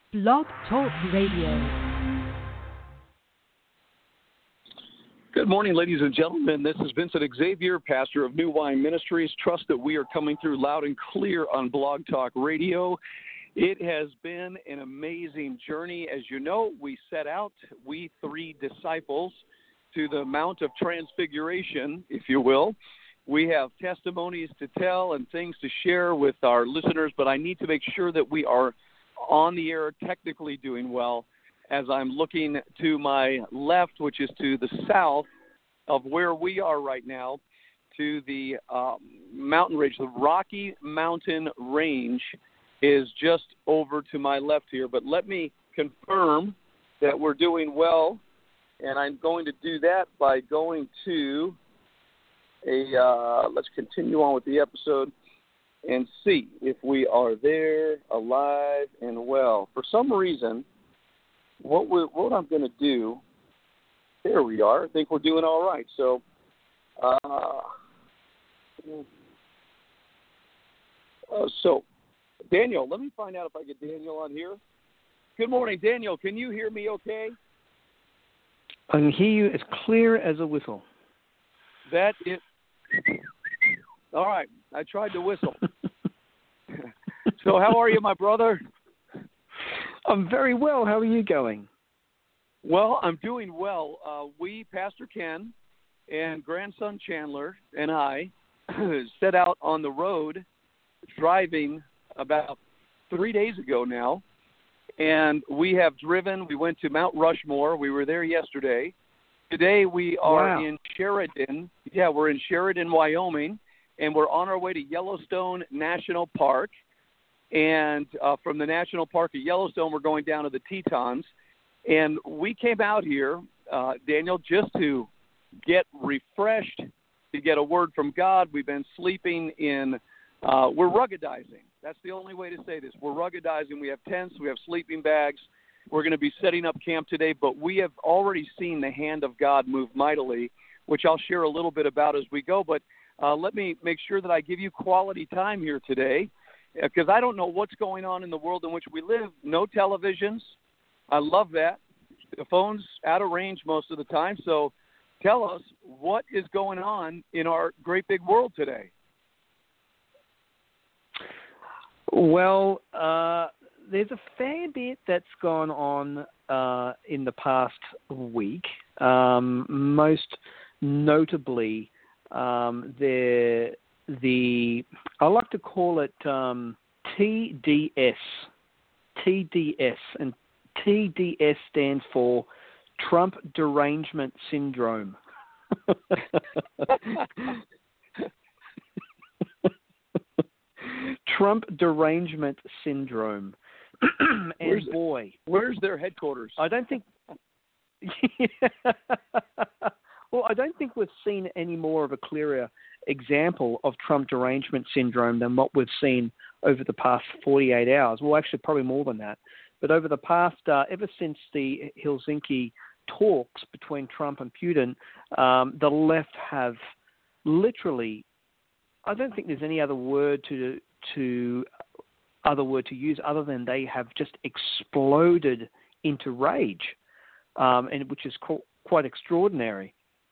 Blog Talk Radio. Good morning, ladies and gentlemen. This is Vincent Xavier, pastor of New Wine Ministries. Trust that we are coming through loud and clear on Blog Talk Radio. It has been an amazing journey. As you know, we set out, we three disciples, to the Mount of Transfiguration, if you will. We have testimonies to tell and things to share with our listeners, but I need to make sure that we are on the air, technically doing well, as I'm looking to my left, which is to the south of where we are right now, to the mountain range. The Rocky Mountain Range is just over to my left here. But let me confirm that we're doing well, and I'm going to do that by going to let's continue on with the episode and see if we are there, alive, and well. For some reason, what I'm going to do, there we are. I think we're doing all right. So, Daniel, let me find out if I get Daniel on here. Good morning, Daniel. Can you hear me okay? I can hear you as clear as a whistle. That is... All right. I tried to whistle. So how are you, my brother? I'm very well. How are you going? Well, I'm doing well. We, Pastor Ken and grandson Chandler and I, set out on the road driving about 3 days ago now, and we have driven. We went to Mount Rushmore. We were there yesterday. Today we are in Sheridan. Yeah, we're in Sheridan, Wyoming, and we're on our way to Yellowstone National Park. And from the National Park of Yellowstone, we're going down to the Tetons. And we came out here, Daniel, just to get refreshed, to get a word from God. We've been sleeping in, we're ruggedizing. That's the only way to say this. We're ruggedizing. We have tents. We have sleeping bags. We're going to be setting up camp today, but we have already seen the hand of God move mightily, which I'll share a little bit about as we go. But let me make sure that I give you quality time here today, because I don't know what's going on in the world in which we live. No televisions. I love that. The phone's out of range most of the time. So tell us what is going on in our great big world today. Well, there's a fair bit that's gone on in the past week. Most notably, I like to call it TDS. TDS, and TDS stands for Trump Derangement Syndrome. Trump Derangement Syndrome. And where's their headquarters? I don't think. Well, I don't think we've seen any more of a clearer example of Trump derangement syndrome than what we've seen over the past 48 hours. Well, actually, probably more than that. But over the past, ever since the Helsinki talks between Trump and Putin, the left have literally, I don't think there's any other word to use other than they have just exploded into rage, and which is quite extraordinary.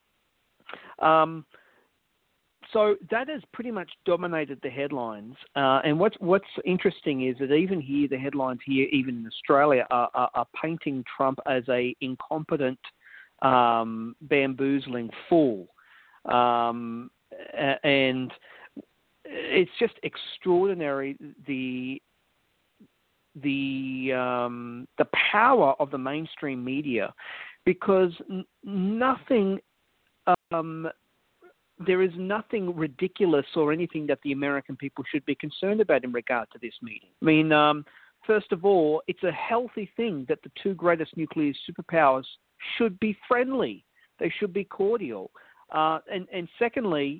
So that has pretty much dominated the headlines. And what's interesting is that even here, the headlines here, even in Australia, are painting Trump as a incompetent, bamboozling fool. And it's just extraordinary the power of the mainstream media, because there is nothing ridiculous or anything that the American people should be concerned about in regard to this meeting. I mean, first of all, it's a healthy thing that the two greatest nuclear superpowers should be friendly. They should be cordial. And secondly,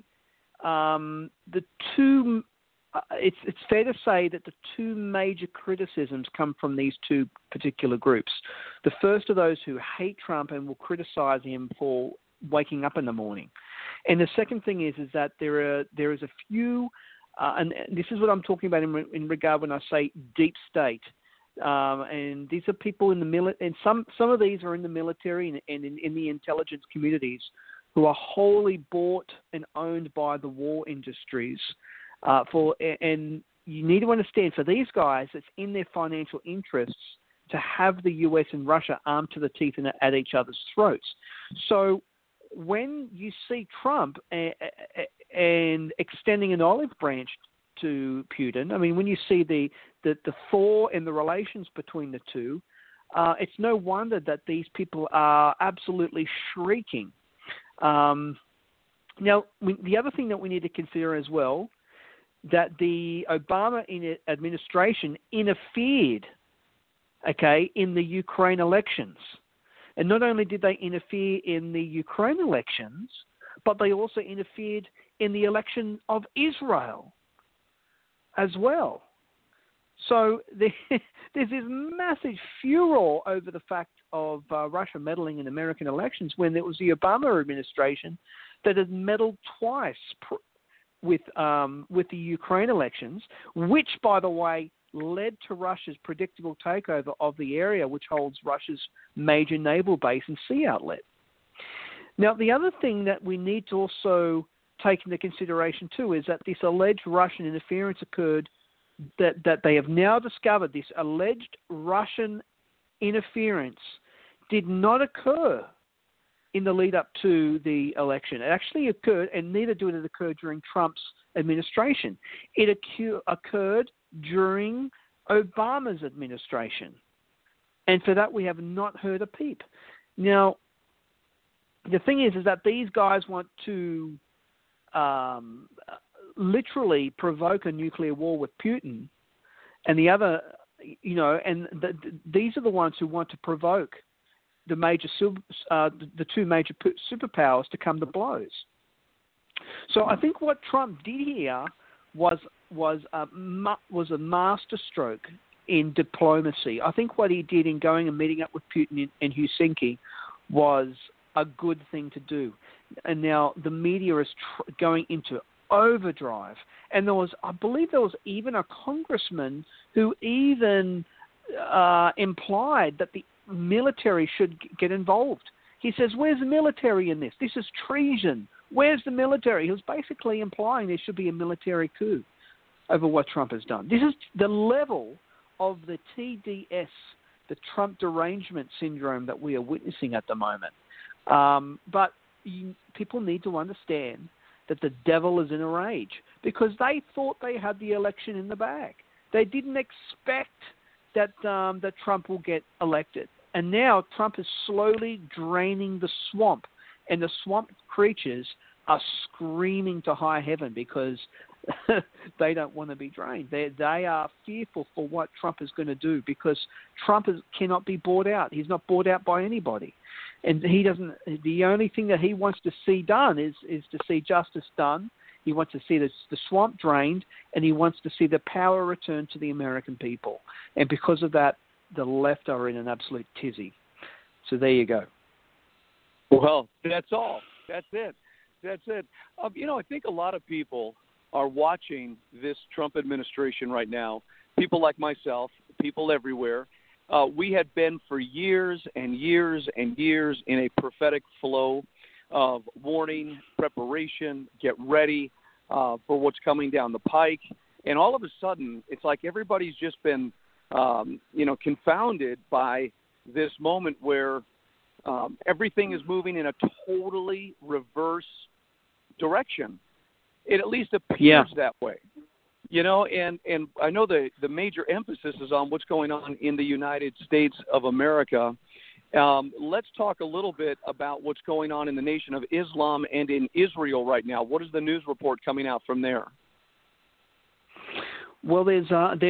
it's fair to say that the two major criticisms come from these two particular groups. The first are those who hate Trump and will criticize him for waking up in the morning. And the second thing is that there is a few, and this is what I'm talking about in regard when I say deep state. And these are people in the military, and some of these are in the military and in the intelligence communities who are wholly bought and owned by the war industries. And you need to understand, for these guys, it's in their financial interests to have the US and Russia armed to the teeth and at each other's throats. So when you see Trump and extending an olive branch to Putin, I mean, when you see the thaw in the relations between the two, it's no wonder that these people are absolutely shrieking. Now, the other thing that we need to consider as well, that the Obama administration interfered, in the Ukraine elections. And not only did they interfere in the Ukraine elections, but they also interfered in the election of Israel as well. So there's this massive furor over the fact of Russia meddling in American elections, when it was the Obama administration that had meddled twice with the Ukraine elections, which, by the way, led to Russia's predictable takeover of the area which holds Russia's major naval base and sea outlet. Now, the other thing that we need to also take into consideration too is that this alleged Russian interference occurred, that they have now discovered this alleged Russian interference did not occur in the lead up to the election. It actually occurred, and neither did it occur during Trump's administration. It occurred during Obama's administration. And for that, we have not heard a peep. Now, the thing is that these guys want to literally provoke a nuclear war with Putin, and the other, these are the ones who want to provoke the two major superpowers to come to blows. So I think what Trump did here was a masterstroke in diplomacy. I think what he did in going and meeting up with Putin in Helsinki was a good thing to do. And now the media is going into overdrive. And I believe there was even a congressman who even implied that the military should get involved. He says, "Where's the military in this? This is treason. Where's the military?" He was basically implying there should be a military coup over what Trump has done. This is the level of the TDS, the Trump derangement syndrome, that we are witnessing at the moment. But people need to understand that the devil is in a rage, because they thought they had the election in the bag. They didn't expect that Trump will get elected. And now Trump is slowly draining the swamp, and the swamp creatures are screaming to high heaven because they don't want to be drained. They are fearful for what Trump is going to do, because Trump cannot be bought out. He's not bought out by anybody. And he doesn't. The only thing that he wants to see done is to see justice done. He wants to see the swamp drained, and he wants to see the power returned to the American people. And because of that, the left are in an absolute tizzy. So there you go. Well, that's all. That's it. I think a lot of people are watching this Trump administration right now. People like myself, people everywhere. We had been for years and years and years in a prophetic flow of warning, preparation, get ready for what's coming down the pike. And all of a sudden, it's like everybody's just been, confounded by this moment where everything is moving in a totally reverse direction. It at least appears that way. And I know the major emphasis is on what's going on in the United States of America. Let's talk a little bit about what's going on in the Nation of Islam and in Israel right now. What is the news report coming out from there? Well, so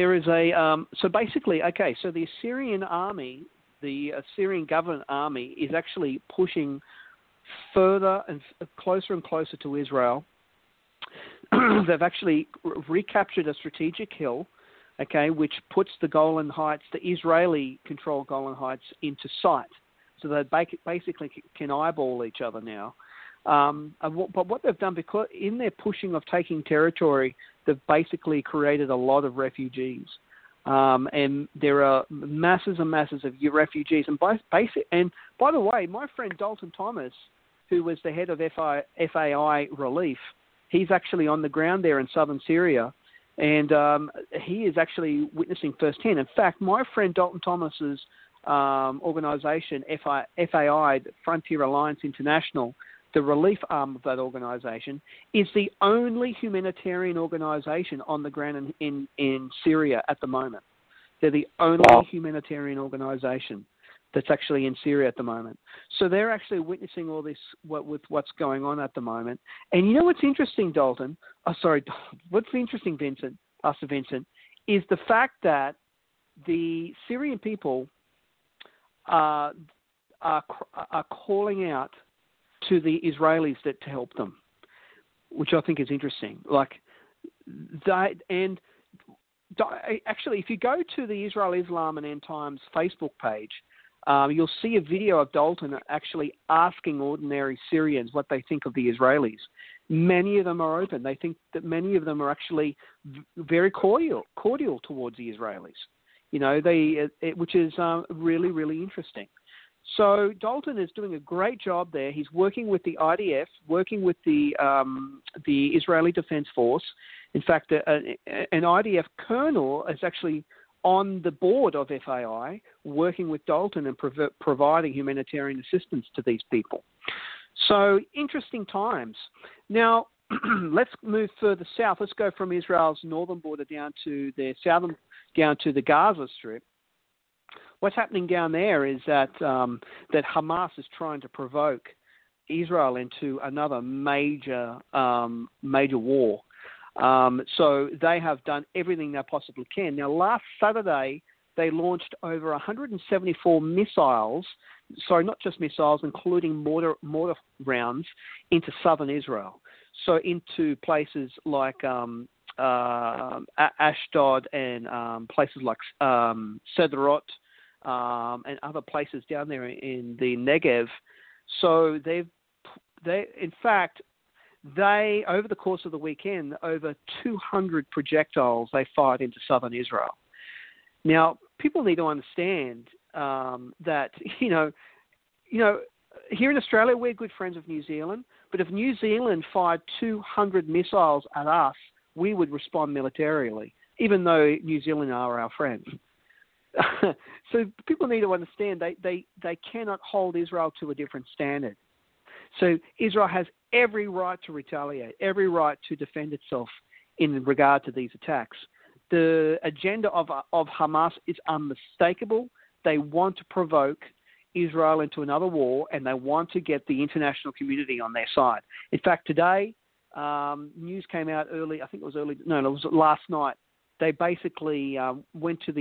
the Assyrian army, the Assyrian government army, is actually pushing further and closer and closer to Israel. They've actually recaptured a strategic hill, which puts the Golan Heights, the Israeli-controlled Golan Heights, into sight. So they basically can eyeball each other now. But what they've done, because in their pushing of taking territory, they've basically created a lot of refugees. and there are masses and masses of refugees. And by the way, my friend Dalton Thomas, who was the head of FAI Relief, he's actually on the ground there in southern Syria, and he is actually witnessing firsthand. In fact, my friend Dalton Thomas's organisation, FAI, Frontier Alliance International, the relief arm of that organisation, is the only humanitarian organisation on the ground in Syria at the moment. They're the only humanitarian organisation that's actually in Syria at the moment. So they're actually witnessing all this with what's going on at the moment. And you know what's interesting, Dalton? What's interesting, Pastor Vincent, is the fact that the Syrian people are calling out to the Israelis to help them, which I think is interesting. Actually, if you go to the Israel, Islam and End Times Facebook page, you'll see a video of Dalton actually asking ordinary Syrians what they think of the Israelis. Many of them are open. They think that many of them are actually very cordial towards the Israelis. You know, which is really, really interesting. So Dalton is doing a great job there. He's working with the IDF, working with the Israeli Defense Force. In fact, an IDF colonel is actually on the board of FAI, working with Dalton and providing humanitarian assistance to these people. So interesting times. Now, let's move further south. Let's go from Israel's northern border down to the southern, down to the Gaza Strip. What's happening down there is that Hamas is trying to provoke Israel into another major war. So they have done everything they possibly can. Now, last Saturday, they launched over 174 missiles, not just missiles, including mortar rounds, into southern Israel. So into places like Ashdod and places like Sderot, and other places down there in the Negev. So they in fact, over the course of the weekend, over 200 projectiles they fired into southern Israel. Now, people need to understand that, you know, here in Australia, we're good friends with New Zealand, but if New Zealand fired 200 missiles at us, we would respond militarily, even though New Zealand are our friends. So people need to understand they cannot hold Israel to a different standard. So Israel has every right to retaliate, every right to defend itself in regard to these attacks. The agenda of Hamas is unmistakable. They want to provoke Israel into another war, and they want to get the international community on their side. In fact, today, news came out early. I think it was last night. They basically went to the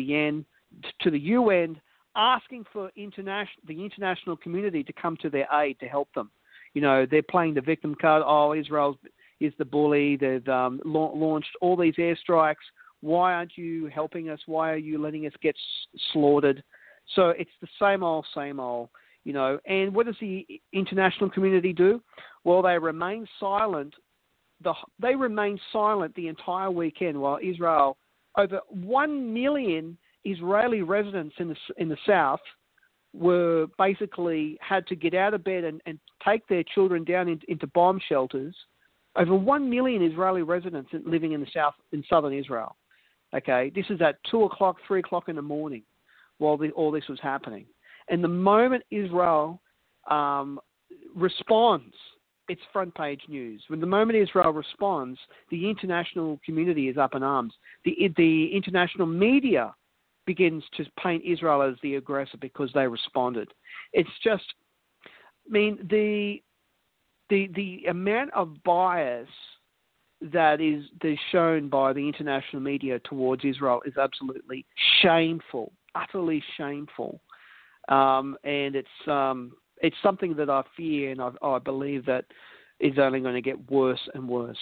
UN, asking for the international community to come to their aid to help them. You know, they're playing the victim card. Oh, Israel is the bully. They've launched all these airstrikes. Why aren't you helping us? Why are you letting us get slaughtered? So it's the same old, you know. And what does the international community do? Well, they remain silent. They remain silent the entire weekend while Israel, over 1 million Israeli residents in the south, were basically had to get out of bed and take their children down into bomb shelters. Over 1 million Israeli residents living in the south, in southern Israel. Okay, this is at 2 o'clock, 3 o'clock in the morning while all this was happening. And the moment Israel responds, it's front page news. When the moment Israel responds, the international community is up in arms. The international media begins to paint Israel as the aggressor because they responded. It's just, I mean, the amount of bias that is shown by the international media towards Israel is absolutely shameful, utterly shameful, and it's something that I fear and I believe that is only going to get worse and worse.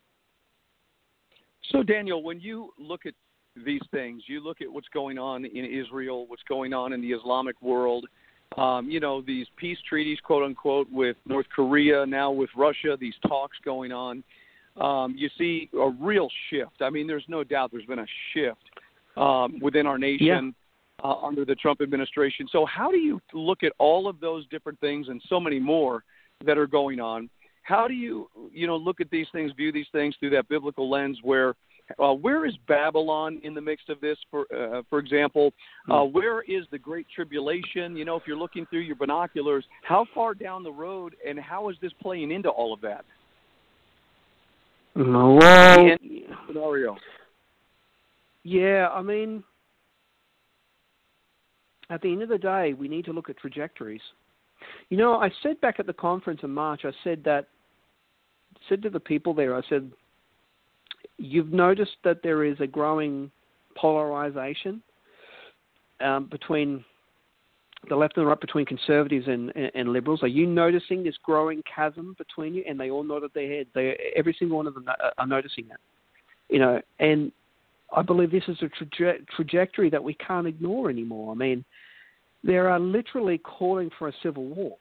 So, Daniel, when you look at these things, you look at what's going on in Israel, what's going on in the Islamic world, these peace treaties, quote unquote, with North Korea, now with Russia, these talks going on. You see a real shift. I mean, there's no doubt there's been a shift within our nation under the Trump administration. So how do you look at all of those different things and so many more that are going on? How do you look at these things, view these things through that biblical lens where is Babylon in the mix of this, for example? Where is the Great Tribulation? If you're looking through your binoculars, how far down the road, and how is this playing into all of that? Well, scenario. Yeah, I mean, at the end of the day, we need to look at trajectories. I said back at the conference in March, I said to the people there, I said, you've noticed that there is a growing polarization between the left and the right, between conservatives and liberals. Are you noticing this growing chasm between you? And they all nodded their head. Every single one of them are noticing that. And I believe this is a trajectory that we can't ignore anymore. I mean, they are literally calling for a civil war.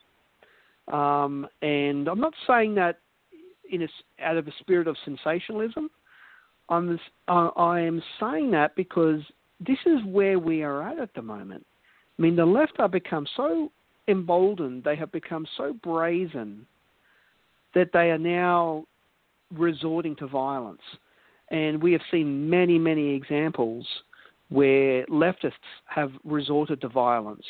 And I'm not saying that out of a spirit of sensationalism. I am saying that because this is where we are at the moment. I mean, the left have become so emboldened, they have become so brazen that they are now resorting to violence. And we have seen many, many examples where leftists have resorted to violence.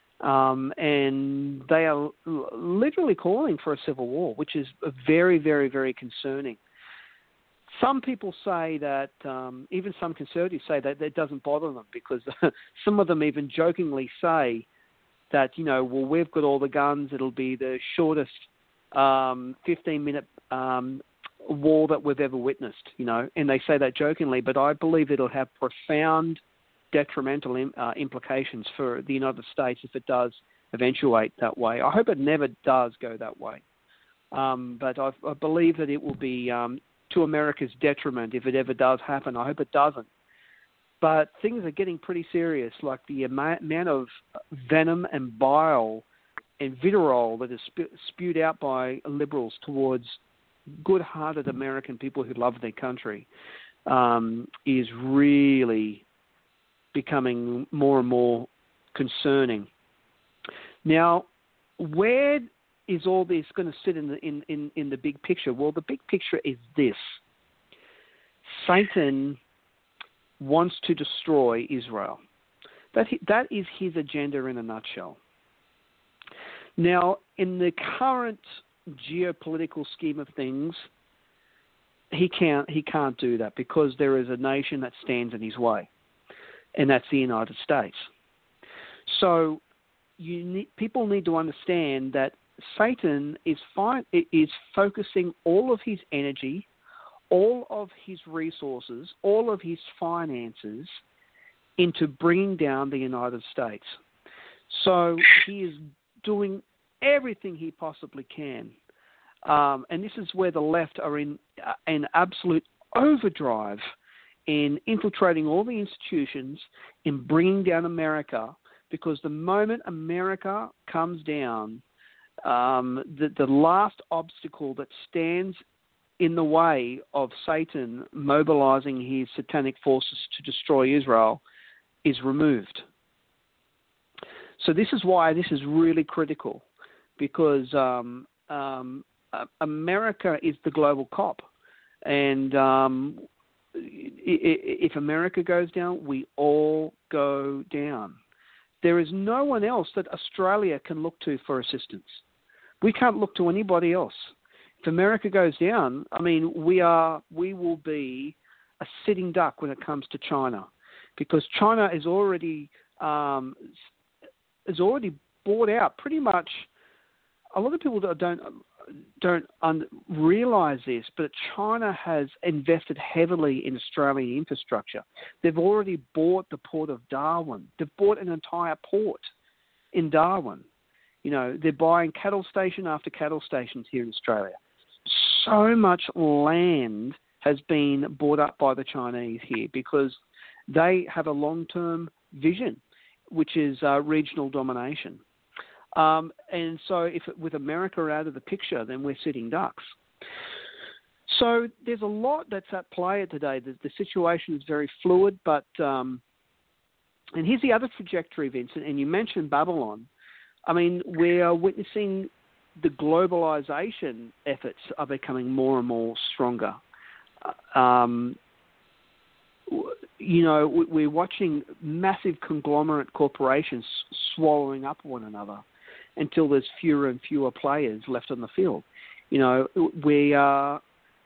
And they are literally calling for a civil war, which is very, very, very concerning. Some people say that, even some conservatives say that it doesn't bother them because some of them even jokingly say that, well, we've got all the guns, it'll be the shortest 15-minute war that we've ever witnessed, and they say that jokingly, but I believe it'll have profound detrimental implications for the United States if it does eventuate that way. I hope it never does go that way, but I believe that it will be to America's detriment if it ever does happen. I hope it doesn't. But things are getting pretty serious, like the amount of venom and bile and vitriol that is spewed out by liberals towards good-hearted American people who love their country is really becoming more and more concerning. Now, where is all this going to sit in the big picture? Well, the big picture is this. Satan wants to destroy Israel. That is his agenda in a nutshell. Now, in the current geopolitical scheme of things, he can't do that because there is a nation that stands in his way, and that's the United States. So people need to understand that Satan is focusing all of his energy, all of his resources, all of his finances into bringing down the United States. So he is doing everything he possibly can. And this is where the left are in an absolute overdrive in infiltrating all the institutions, in bringing down America, because the moment America comes down, the last obstacle that stands in the way of Satan mobilizing his satanic forces to destroy Israel is removed. So this is why this is really critical, because America is the global cop, and if America goes down, we all go down. There is no one else that Australia can look to for assistance. We can't look to anybody else. If America goes down, I mean, we will be a sitting duck when it comes to China, because China is already bought out pretty much. A lot of people don't realize this, but China has invested heavily in Australian infrastructure. They've already bought the port of Darwin. They've bought an entire port in Darwin. They're buying cattle station after cattle stations here in Australia. So much land has been bought up by the Chinese here because they have a long-term vision, which is regional domination. And so with America out of the picture, then we're sitting ducks. So there's a lot that's at play today. The situation is very fluid, but And here's the other trajectory, Vincent, and you mentioned Babylon. I mean, we are witnessing the globalization efforts are becoming more and more stronger. We're watching massive conglomerate corporations swallowing up one another until there's fewer and fewer players left on the field. We are,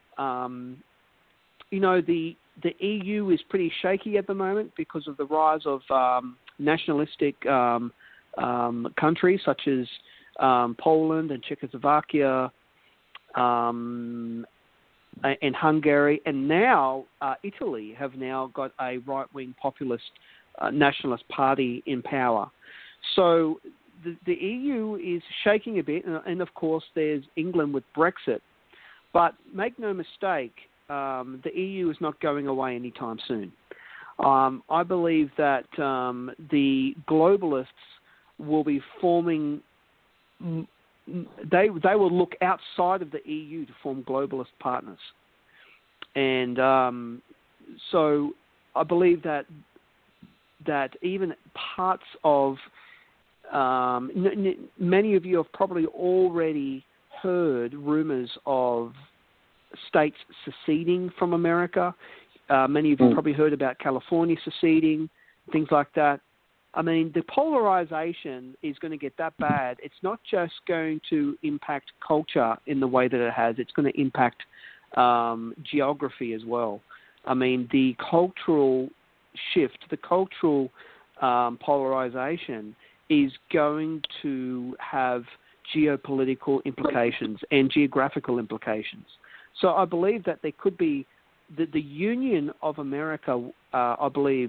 the EU is pretty shaky at the moment because of the rise of nationalistic countries such as Poland and Czechoslovakia and Hungary, and now Italy have now got a right-wing populist nationalist party in power. So the EU is shaking a bit, and of course there's England with Brexit. But make no mistake, the EU is not going away anytime soon. I believe that the globalists will be forming. They will look outside of the EU to form globalist partners, and so I believe that even parts of many of you have probably already heard rumors of states seceding from America. Many of you probably heard about California seceding, things like that. I mean, the polarization is going to get that bad. It's not just going to impact culture in the way that it has. It's going to impact geography as well. I mean, the cultural shift, the cultural polarization is going to have geopolitical implications and geographical implications. So I believe that there could be the Union of America, I believe,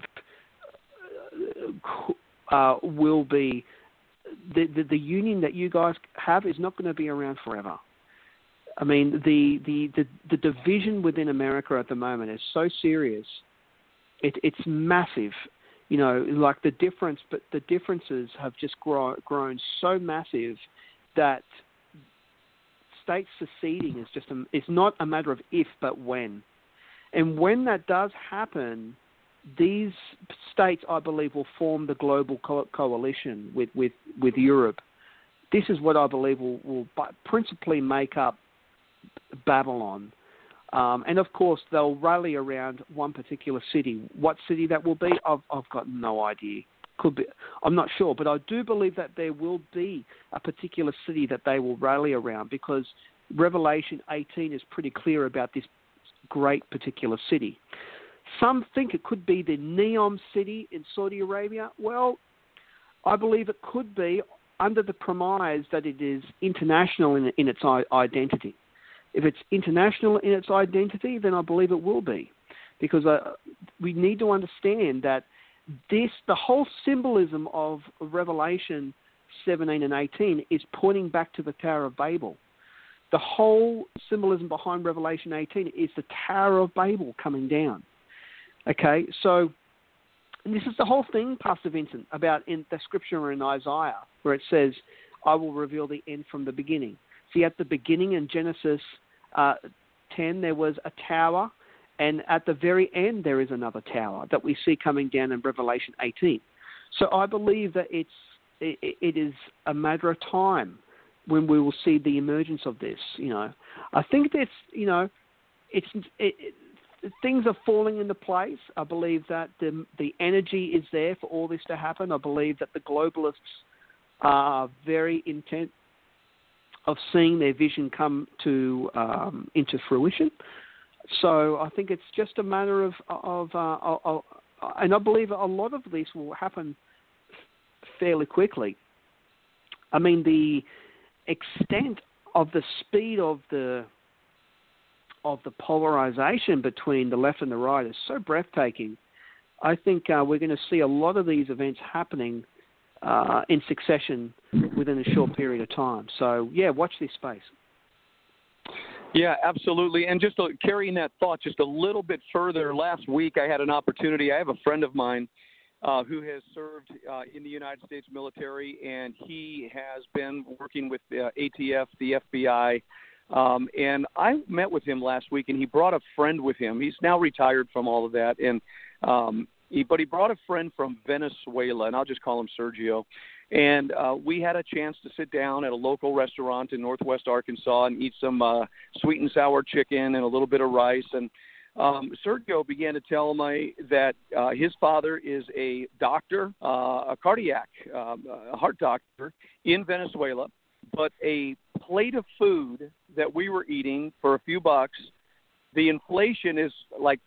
will be the union that you guys have is not going to be around forever. I mean, the division within America at the moment is so serious. It's massive. Like the difference, but the differences have just grown so massive that states seceding is it's not a matter of if, but when. And when that does happen, these states, I believe, will form the global coalition with Europe. This is what I believe will principally make up Babylon. And, of course, they'll rally around one particular city. What city that will be, I've got no idea. Could be, I'm not sure, but I do believe that there will be a particular city that they will rally around, because Revelation 18 is pretty clear about this great particular city. Some think it could be the Neom city in Saudi Arabia. Well, I believe it could be under the premise that it is international in its identity. If it's international in its identity, then I believe it will be, because we need to understand that the whole symbolism of Revelation 17 and 18 is pointing back to the Tower of Babel. The whole symbolism behind Revelation 18 is the Tower of Babel coming down. Okay, so this is the whole thing, Pastor Vincent, about in the scripture in Isaiah, where it says, I will reveal the end from the beginning. See, at the beginning in Genesis 10, there was a tower, and at the very end, there is another tower that we see coming down in Revelation 18. So I believe that it is a matter of time when we will see the emergence of this. I think that's things are falling into place. I believe that the energy is there for all this to happen. I believe that the globalists are very intent of seeing their vision come to into fruition. So I think it's just a matter of and I believe a lot of this will happen fairly quickly. I mean, the extent of the speed of the polarization between the left and the right is so breathtaking. I think we're going to see a lot of these events happening in succession within a short period of time. So, yeah, watch this space. Yeah, absolutely. And just carrying that thought just a little bit further, last week I had an opportunity. I have a friend of mine who has served in the United States military, and he has been working with the ATF, the FBI. And I met with him last week, and he brought a friend with him. He's now retired from all of that. And but he brought a friend from Venezuela, and I'll just call him Sergio. And we had a chance to sit down at a local restaurant in Northwest Arkansas and eat some sweet and sour chicken and a little bit of rice. And Sergio began to tell me that his father is a doctor, a cardiac, a heart doctor in Venezuela, but a plate of food that we were eating for a few bucks, the inflation is like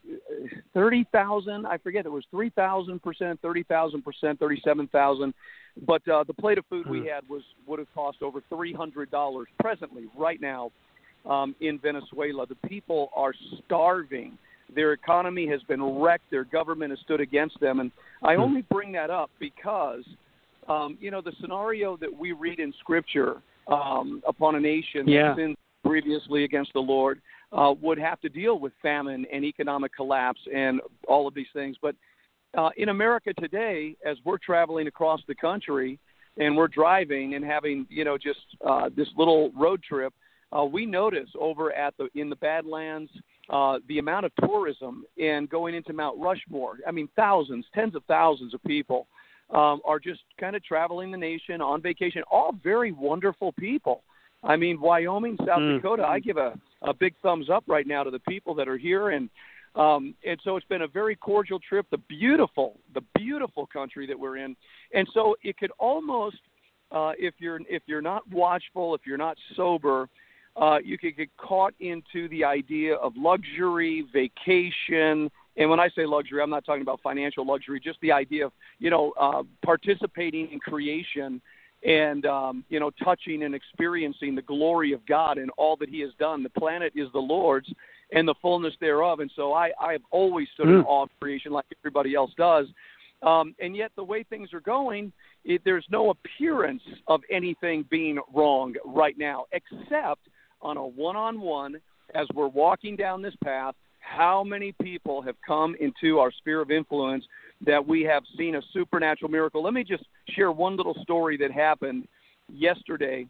30,000. I forget, it was 3,000%, 30,000%, 37,000. But the plate of food we had would have cost over $300 presently, right now, in Venezuela. The people are starving. Their economy has been wrecked. Their government has stood against them. And I only bring that up because, the scenario that we read in Scripture upon a nation that sinned previously against the Lord would have to deal with famine and economic collapse and all of these things. But in America today, as we're traveling across the country and we're driving and having, just this little road trip, we notice over in the Badlands the amount of tourism and going into Mount Rushmore. I mean, thousands, tens of thousands of people are just kind of traveling the nation on vacation, all very wonderful people. I mean, Wyoming, South Dakota, I give a big thumbs up right now to the people that are here. And so it's been a very cordial trip, the beautiful country that we're in. And so it could almost, if you're not watchful, if you're not sober, you could get caught into the idea of luxury, vacation. And when I say luxury, I'm not talking about financial luxury, just the idea of, participating in creation and, touching and experiencing the glory of God and all that he has done. The planet is the Lord's and the fullness thereof. And so I have always stood in awe of creation like everybody else does. And yet the way things are going, there's no appearance of anything being wrong right now, except on a one-on-one as we're walking down this path, how many people have come into our sphere of influence that we have seen a supernatural miracle. Let me just share one little story that happened yesterday.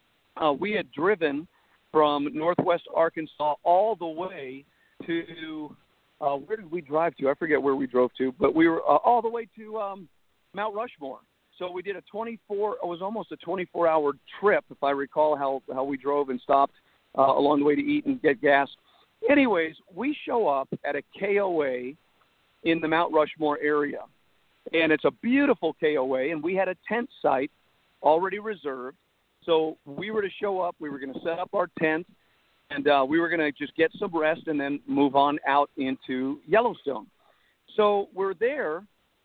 We had driven from Northwest Arkansas all the way to where did we drive to? I forget where we drove to, but we were all the way to Mount Rushmore. So we did it was almost a 24-hour trip, if I recall how we drove and stopped along the way to eat and get gas. Anyways, we show up at a KOA in the Mount Rushmore area, and it's a beautiful KOA, and we had a tent site already reserved. So we were to show up, we were going to set up our tent, and we were going to just get some rest and then move on out into Yellowstone. So we're there.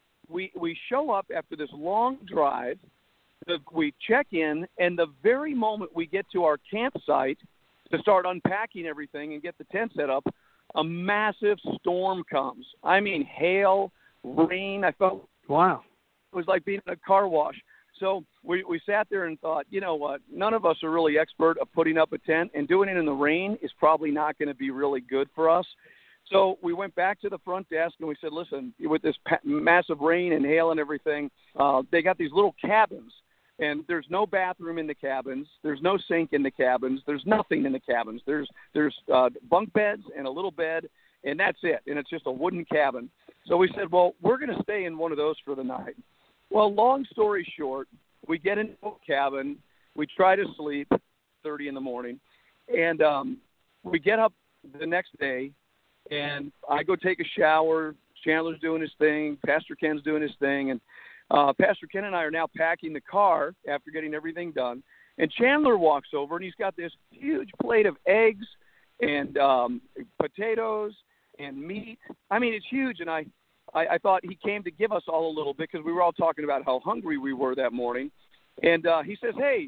We show up after this long drive. We check in, and the very moment we get to our campsite to start unpacking everything and get the tent set up, a massive storm comes. I mean, hail, rain. I felt wow. It was like being in a car wash. So we sat there and thought, you know what, none of us are really expert at putting up a tent, and doing it in the rain is probably not going to be really good for us. So we went back to the front desk and we said, listen, with this massive rain and hail and everything, they got these little cabins, and there's no bathroom in the cabins. There's no sink in the cabins. There's nothing in the cabins. There's bunk beds and a little bed, and that's it. And it's just a wooden cabin. So we said, well, we're going to stay in one of those for the night. Well, long story short, we get into a cabin. We try to sleep 30 in the morning, and we get up the next day, and I go take a shower. Chandler's doing his thing. Pastor Ken's doing his thing, and Pastor Ken and I are now packing the car after getting everything done. And Chandler walks over, and he's got this huge plate of eggs and potatoes and meat. I mean, it's huge, and I thought he came to give us all a little bit because we were all talking about how hungry we were that morning. And he says, hey,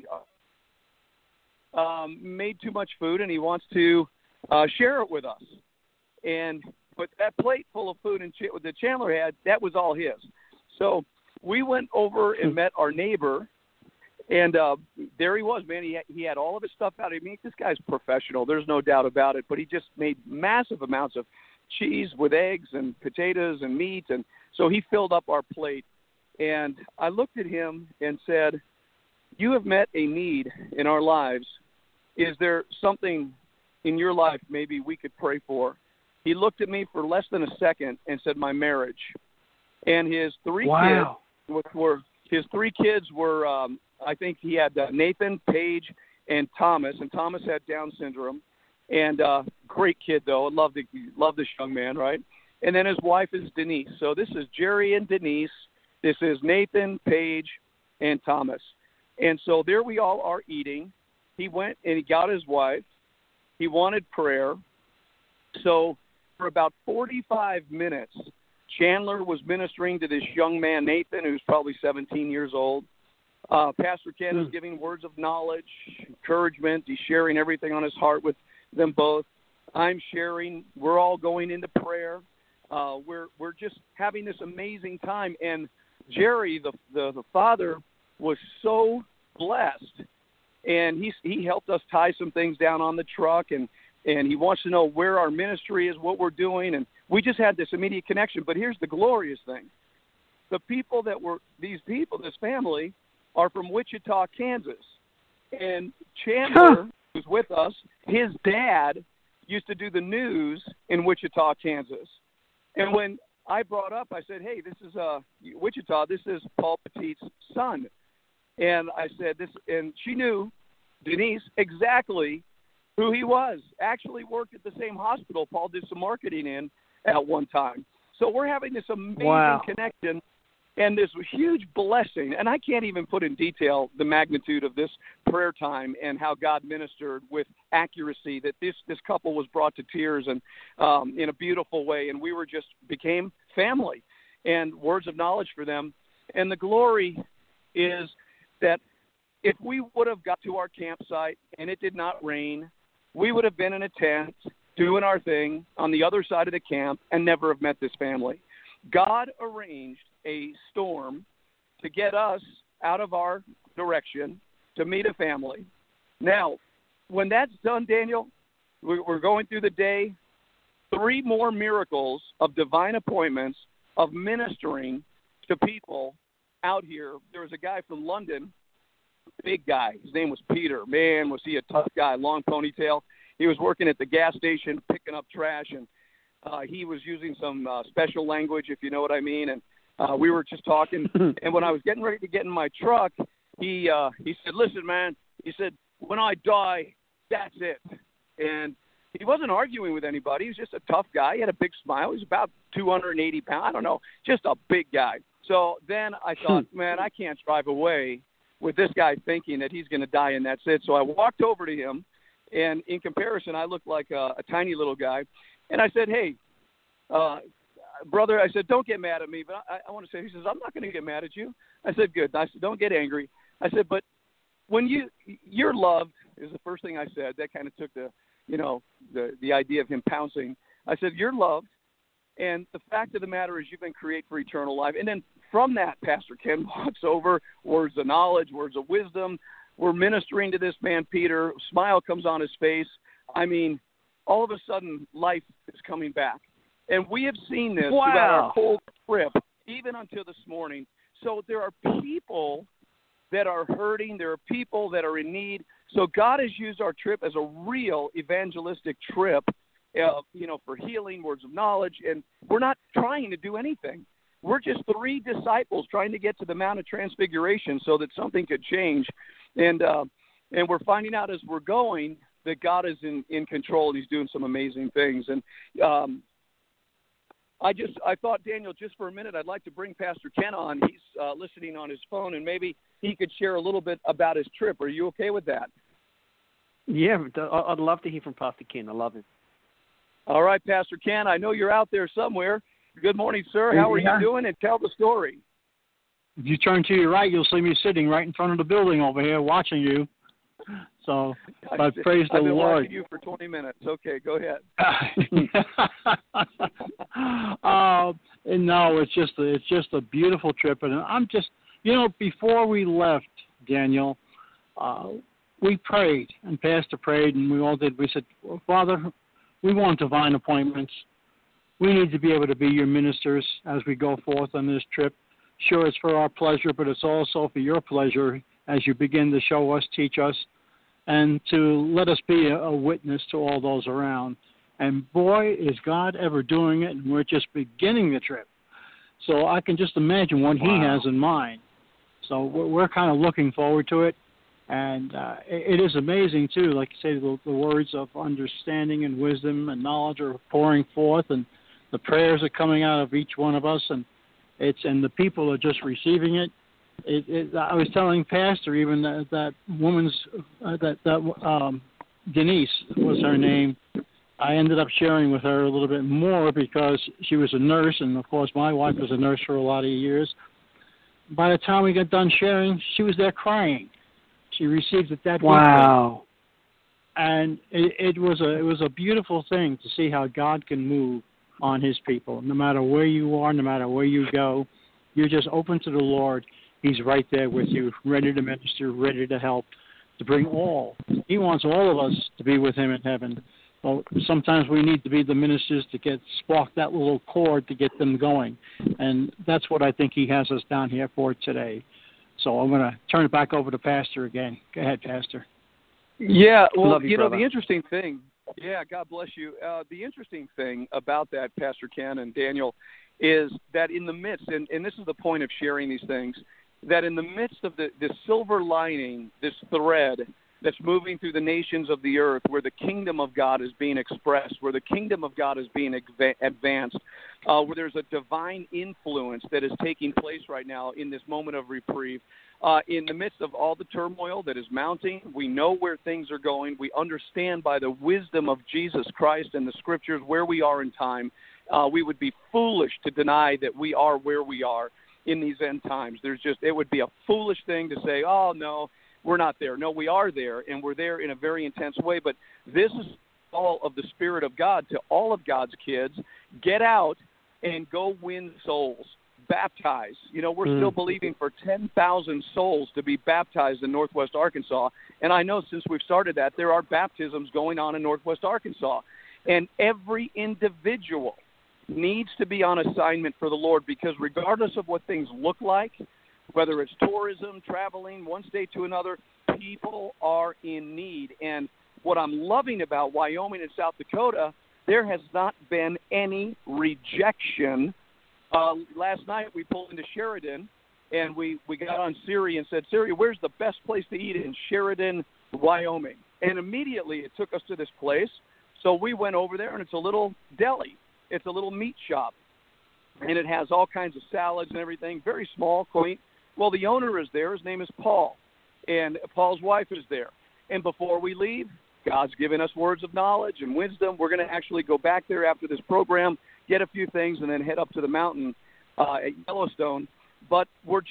made too much food, and he wants to share it with us. But that plate full of food that Chandler had, that was all his. So we went over and met our neighbor, and there he was, man. He had all of his stuff out. I mean, this guy's professional. There's no doubt about it. But he just made massive amounts of cheese with eggs and potatoes and meat, and so he filled up our plate. And I looked at him and said, you have met a need in our lives. Is there something in your life maybe we could pray for? He looked at me for less than a second and said, my marriage. and his three Wow. kids were I think he had Nathan, Paige, and Thomas had Down syndrome, and great kid though. I love this young man, right? And then his wife is Denise. So this is Jerry and Denise. This is Nathan, Paige, and Thomas. And so there we all are eating. He went and he got his wife. He wanted prayer. So for about 45 minutes, Chandler was ministering to this young man, Nathan, who's probably 17 years old. Pastor Ken is giving words of knowledge, encouragement. He's sharing everything on his heart with them both. I'm sharing. We're all going into prayer. We're just having this amazing time. And Jerry, the father, was so blessed. And he helped us tie some things down on the truck, and he wants to know where our ministry is, what we're doing, and we just had this immediate connection. But here's the glorious thing. The people this family, are from Wichita, Kansas. And Chandler, who's with us, his dad used to do the news in Wichita, Kansas. And when I brought up, I said, hey, this is Wichita, this is Paul Petit's son. And I said this, and she knew, Denise, exactly who he was. Actually worked at the same hospital Paul did some marketing in at one time. So we're having this amazing connection and this huge blessing. And I can't even put in detail the magnitude of this prayer time and how God ministered with accuracy, that this couple was brought to tears and in a beautiful way. And we became family and words of knowledge for them. And the glory is that if we would have got to our campsite and it did not rain, we would have been in a tent doing our thing on the other side of the camp and never have met this family. God arranged a storm to get us out of our direction to meet a family. Now, when that's done, Daniel, we're going through the day, 3 more miracles of divine appointments of ministering to people out here. There was a guy from London, big guy. His name was Peter. Man, was he a tough guy, long ponytail. He was working at the gas station picking up trash, and he was using some special language, if you know what I mean. And we were just talking, and when I was getting ready to get in my truck, he said, listen, man, he said, when I die, that's it. And he wasn't arguing with anybody. He was just a tough guy. He had a big smile. He was about 280 pounds. I don't know, just a big guy. So then I thought, man, I can't drive away with this guy thinking that he's going to die and that's it. So I walked over to him, and in comparison, I looked like a tiny little guy. And I said, hey, brother, I said, don't get mad at me, but I want to say, he says, I'm not going to get mad at you. I said, good. I said, don't get angry. I said, but when you're loved is the first thing I said. That kind of took the idea of him pouncing. I said, you're loved, and the fact of the matter is you've been created for eternal life. And then from that, Pastor Ken walks over, words of knowledge, words of wisdom. We're ministering to this man, Peter. A smile comes on his face. I mean, all of a sudden, life is coming back. And we have seen this throughout our whole trip, even until this morning. So there are people that are hurting. There are people that are in need. So God has used our trip as a real evangelistic trip, for healing, words of knowledge. And we're not trying to do anything. We're just 3 disciples trying to get to the Mount of Transfiguration so that something could change. And we're finding out as we're going that God is in control, and he's doing some amazing things. And I thought, Daniel, just for a minute, I'd like to bring Pastor Ken on. He's listening on his phone, and maybe he could share a little bit about his trip. Are you okay with that? Yeah, I'd love to hear from Pastor Ken. I love him. All right, Pastor Ken, I know you're out there somewhere. Good morning, sir. How are you doing? And tell the story. If you turn to your right, you'll see me sitting right in front of the building over here watching you. So, but praise the Lord. I've been watching you for 20 minutes. Okay, go ahead. No, it's just a beautiful trip, and I'm just, before we left, Daniel, we prayed, and Pastor prayed, and we all did. We said, well, Father, we want divine appointments. We need to be able to be your ministers as we go forth on this trip. Sure, it's for our pleasure, but it's also for your pleasure as you begin to show us, teach us, and to let us be a witness to all those around. And boy, is God ever doing it, and we're just beginning the trip. So I can just imagine what he has in mind. So we're kind of looking forward to it. And it is amazing, too, like you say, the words of understanding and wisdom and knowledge are pouring forth, and the prayers are coming out of each one of us, and the people are just receiving it. I was telling Pastor even that woman's, Denise was her name. I ended up sharing with her a little bit more because she was a nurse, and, of course, my wife was a nurse for a lot of years. By the time we got done sharing, she was there crying. She received it that wow. weekly. And it was a beautiful thing to see how God can move on his people. No matter where you are, no matter where you go, you're just open to the Lord. He's right there with you, ready to minister, ready to help, to bring all. He wants all of us to be with him in heaven. Well, sometimes we need to be the ministers to spark that little cord to get them going. And that's what I think he has us down here for today. So I'm going to turn it back over to Pastor again. Go ahead, Pastor. Yeah, well, Love you, know, brother. the interesting thing, God bless you. The interesting thing about that, Pastor Ken and Daniel, is that in the midst, and this is the point of sharing these things, that in the midst of the silver lining, this thread that's moving through the nations of the earth, where the kingdom of God is being expressed, where the kingdom of God is being advanced, where there's a divine influence that is taking place right now in this moment of reprieve. In the midst of all the turmoil that is mounting, we know where things are going. We understand by the wisdom of Jesus Christ and the Scriptures where we are in time. We would be foolish to deny that we are where we are in these end times. It would be a foolish thing to say, oh, no, we're not there. No, we are there, and we're there in a very intense way. But this is all of the Spirit of God to all of God's kids. Get out and go win souls. Baptize. You know, we're still believing for 10,000 souls to be baptized in Northwest Arkansas. And I know since we've started that, there are baptisms going on in Northwest Arkansas. And every individual needs to be on assignment for the Lord, because regardless of what things look like, whether it's tourism, traveling, one state to another, people are in need. And what I'm loving about Wyoming and South Dakota, there has not been any rejection. Last night we pulled into Sheridan, and we got on Siri and said, Siri, where's the best place to eat in Sheridan, Wyoming? And immediately it took us to this place. So we went over there, and it's a little deli. It's a little meat shop, and it has all kinds of salads and everything, very small, quaint. Well, the owner is there. His name is Paul, and Paul's wife is there. And before we leave, God's given us words of knowledge and wisdom. We're going to actually go back there after this program, get a few things, and then head up to the mountain at Yellowstone. But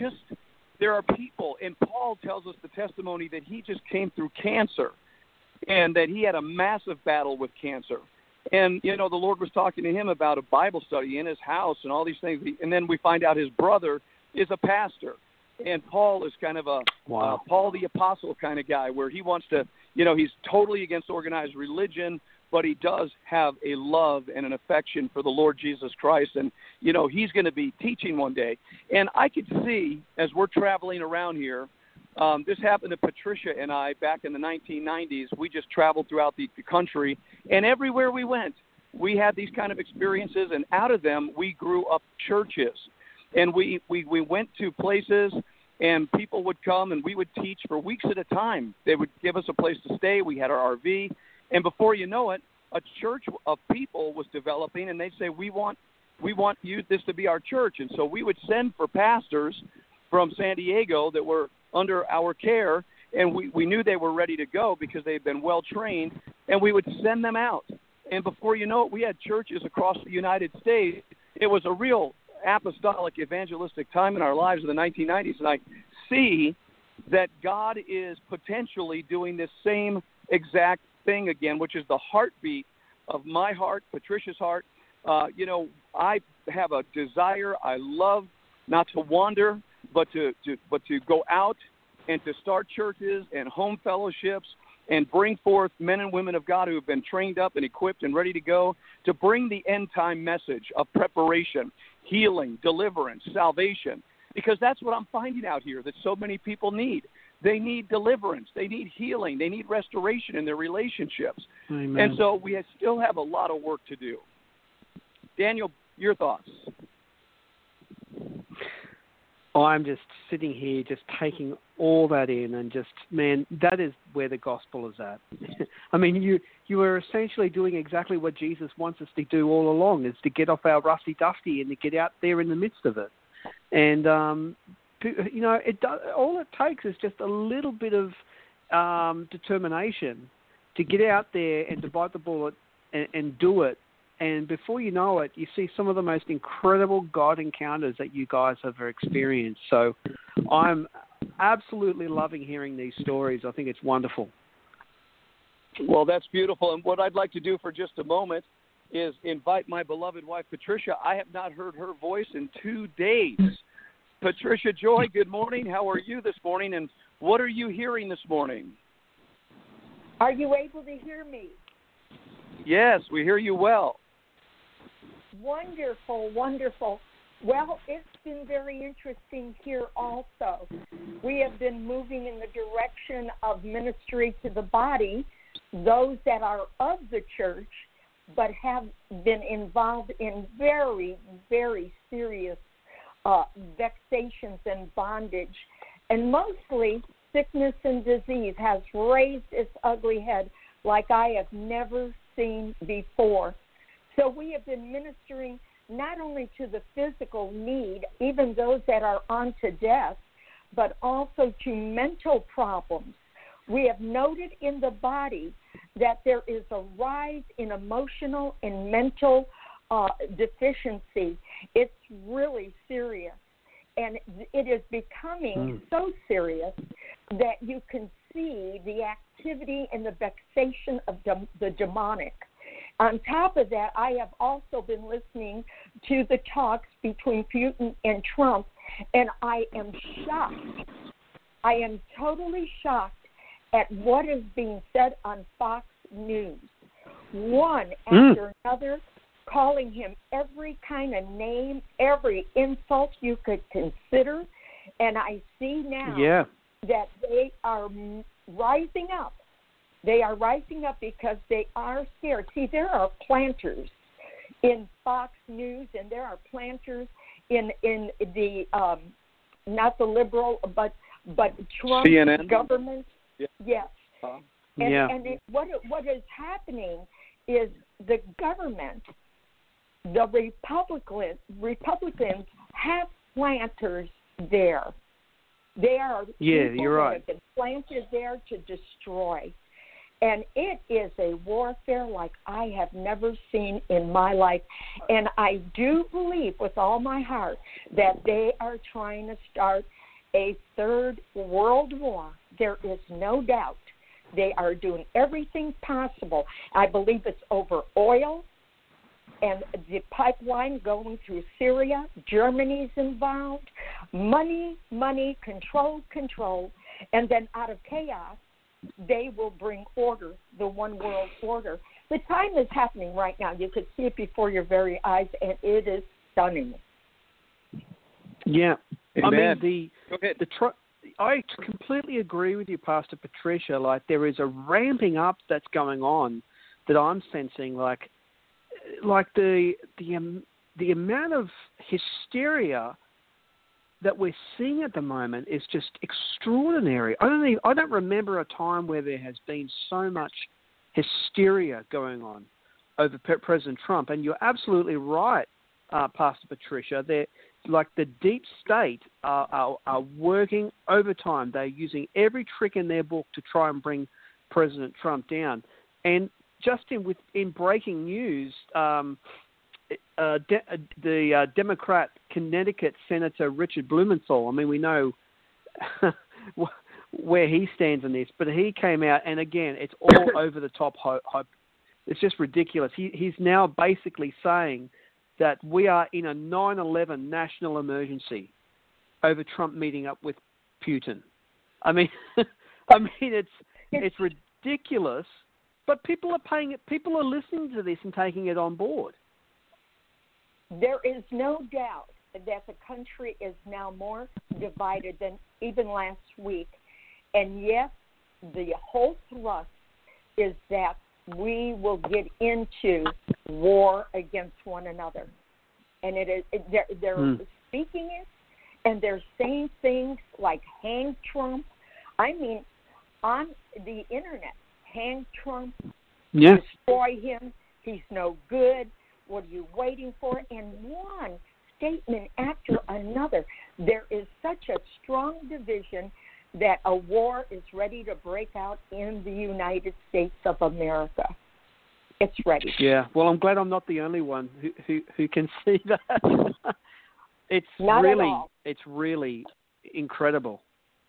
there are people, and Paul tells us the testimony that he just came through cancer and that he had a massive battle with cancer. And, you know, the Lord was talking to him about a Bible study in his house and all these things. And then we find out his brother is a pastor. And Paul is kind of a Paul the Apostle kind of guy, where he wants to, you know, he's totally against organized religion, but he does have a love and an affection for the Lord Jesus Christ. And, you know, he's going to be teaching one day. And I could see, as we're traveling around here, this happened to Patricia and I back in the 1990s. We just traveled throughout the country, and everywhere we went, we had these kind of experiences, and out of them, we grew up churches. And we went to places, and people would come, and we would teach for weeks at a time. They would give us a place to stay. We had our RV. And before you know it, a church of people was developing, and they'd say, we want this to be our church. And so we would send for pastors from San Diego that were under our care, and we knew they were ready to go because they had been well-trained, and we would send them out. And before you know it, we had churches across the United States. It was a real apostolic evangelistic time in our lives in the 1990s, and I see that God is potentially doing this same exact thing again, which is the heartbeat of my heart, Patricia's heart. You know, I have a desire. I love not to wander, but to go out and to start churches and home fellowships and bring forth men and women of God who have been trained up and equipped and ready to go, to bring the end-time message of preparation, healing, deliverance, salvation, because that's what I'm finding out here that so many people need. They need deliverance. They need healing. They need restoration in their relationships. Amen. And so we still have a lot of work to do. Daniel, your thoughts? I'm just sitting here, just taking all that in, and just, man, that is where the gospel is at. I mean, you are essentially doing exactly what Jesus wants us to do all along, is to get off our rusty dusty and to get out there in the midst of it. And you know, all it takes is just a little bit of determination to get out there and to bite the bullet and do it. And before you know it, you see some of the most incredible God encounters that you guys have experienced. So I'm absolutely loving hearing these stories. I think it's wonderful. Well, that's beautiful. And what I'd like to do for just a moment is invite my beloved wife, Patricia. I have not heard her voice in 2 days. Patricia Joy, good morning. How are you this morning? And what are you hearing this morning? Are you able to hear me? Yes, we hear you well. Wonderful, wonderful. Well, it's been very interesting here also. We have been moving in the direction of ministry to the body, those that are of the church, but have been involved in very, very serious vexations and bondage. And mostly sickness and disease has raised its ugly head like I have never seen before. So we have been ministering not only to the physical need, even those that are unto death, but also to mental problems. We have noted in the body that there is a rise in emotional and mental deficiency. It's really serious. And it is becoming so serious that you can see the activity and the vexation of the demonic. On top of that, I have also been listening to the talks between Putin and Trump, and I am shocked. I am totally shocked at what is being said on Fox News. One after another, calling him every kind of name, every insult you could consider. And I see now that they are rising up. They are rising up because they are scared. See, there are planters in Fox News, and there are planters in the not the liberal, but Trump CNN government. Yeah. Yes. And what is happening is the government, the Republicans have planters there. They are people that have been planted there to destroy. And it is a warfare like I have never seen in my life. And I do believe with all my heart that they are trying to start a third world war. There is no doubt. They are doing everything possible. I believe it's over oil and the pipeline going through Syria. Germany's involved. Money, control. And then out of chaos, they will bring order, the one world order. The time is happening right now. You could see it before your very eyes, and it is stunning. Yeah. Amen. I mean, I completely agree with you, Pastor Patricia. Like, there is a ramping up that's going on that I'm sensing. Like the amount of hysteria that we're seeing at the moment is just extraordinary. I don't remember a time where there has been so much hysteria going on over President Trump. And you're absolutely right, Pastor Patricia. They're like the deep state are working overtime. They're using every trick in their book to try and bring President Trump down. And just in breaking news, the Democrat Connecticut Senator Richard Blumenthal, I mean, we know where he stands on this, but he came out, and again, it's all over the top hope. It's just ridiculous. He's now basically saying that we are in a 9/11 national emergency over Trump meeting up with Putin. I mean, it's ridiculous, but people are paying it. People are listening to this and taking it on board. There is no doubt that the country is now more divided than even last week. And yes, the whole thrust is that we will get into war against one another. And they're speaking it, and they're saying things like hang Trump. I mean, on the internet, hang Trump, destroy him, he's no good, what are you waiting for? And one statement after another. There is such a strong division that a war is ready to break out in the United States of America. It's ready. Yeah, well, I'm glad I'm not the only one who can see that. It's really incredible.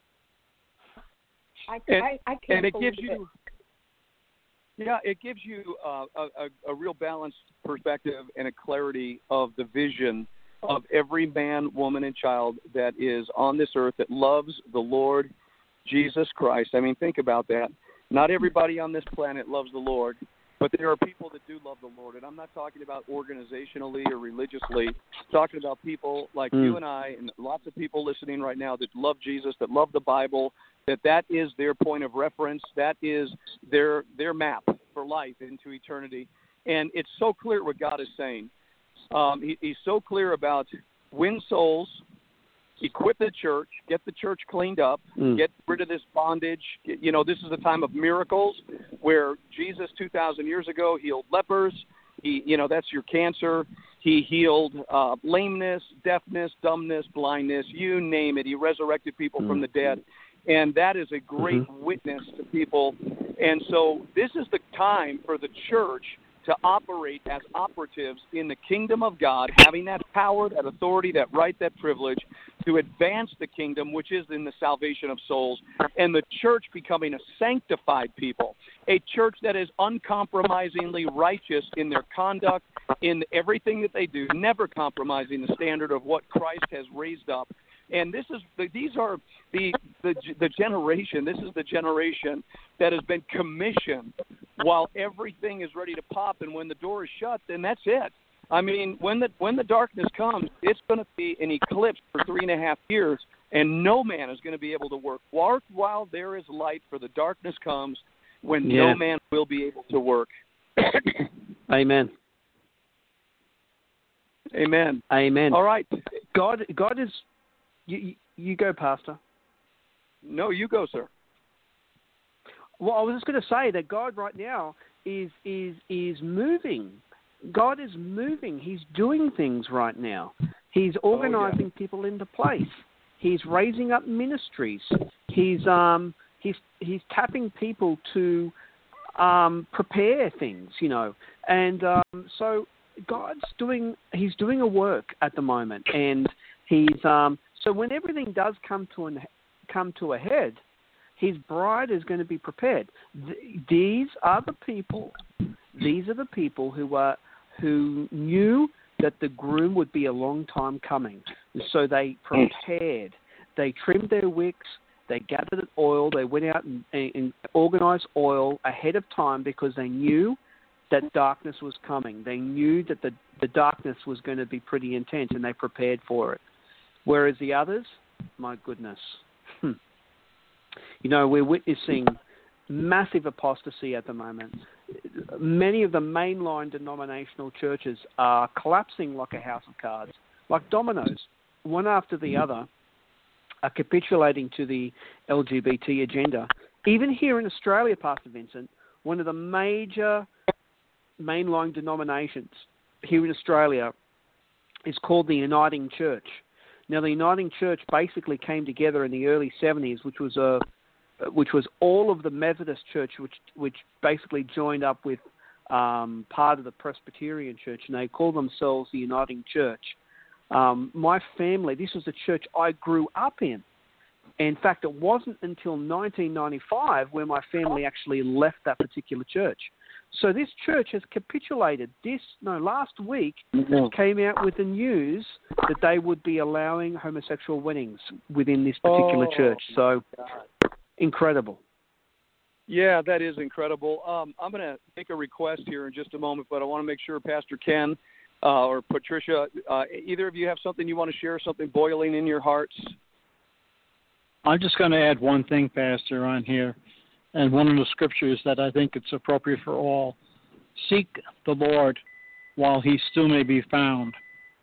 I can't and it believe gives you, it gives you a real balanced perspective and a clarity of the vision of every man, woman, and child that is on this earth that loves the Lord Jesus Christ. I mean, think about that. Not everybody on this planet loves the Lord, but there are people that do love the Lord. And I'm not talking about organizationally or religiously. I'm talking about people like you and I and lots of people listening right now that love Jesus, that love the Bible, that is their point of reference. That is their map for life into eternity. And it's so clear what God is saying. He's so clear about win souls, equip the church, get the church cleaned up, get rid of this bondage. You know, this is a time of miracles where Jesus 2,000 years ago healed lepers. That's your cancer. He healed lameness, deafness, dumbness, blindness, you name it. He resurrected people from the dead. And that is a great witness to people. And so this is the time for the church to operate as operatives in the kingdom of God, having that power, that authority, that right, that privilege to advance the kingdom, which is in the salvation of souls, and the church becoming a sanctified people, a church that is uncompromisingly righteous in their conduct, in everything that they do, never compromising the standard of what Christ has raised up. And these are the generation. This is the generation that has been commissioned while everything is ready to pop, and when the door is shut, then that's it. I mean, when the darkness comes, it's going to be an eclipse for 3.5 years, and no man is going to be able to work. Work while there is light, for the darkness comes when no man will be able to work. Amen. Amen. Amen. All right. God is. You go, Pastor. No, you go, sir. Well, I was just going to say that God right now is moving. God is moving. He's doing things right now. He's organizing people into place. He's raising up ministries. He's tapping people to prepare things, and so He's doing a work at the moment, and He's so when everything does come to a head, His bride is going to be prepared. These are the people who knew that the groom would be a long time coming. So they prepared. They trimmed their wicks. They gathered oil. They went out and organized oil ahead of time because they knew that darkness was coming. They knew that the darkness was going to be pretty intense, and they prepared for it. Whereas the others, my goodness, we're witnessing massive apostasy at the moment. Many of the mainline denominational churches are collapsing like a house of cards, like dominoes, one after the other, are capitulating to the LGBT agenda. Even here in Australia, Pastor Vincent, one of the major mainline denominations here in Australia is called the Uniting Church. Now, the Uniting Church basically came together in the early 70s, which was all of the Methodist Church, which basically joined up with part of the Presbyterian Church, and they call themselves the Uniting Church. My family, this was the church I grew up in. In fact, it wasn't until 1995 where my family actually left that particular church. So this church has capitulated. Last week came out with the news that they would be allowing homosexual weddings within this particular church. So incredible. Yeah, that is incredible. I'm going to make a request here in just a moment, but I want to make sure Pastor Ken or Patricia, either of you have something you want to share, something boiling in your hearts? I'm just going to add one thing, Pastor, on here. And one of the scriptures that I think it's appropriate for all. Seek the Lord while he still may be found.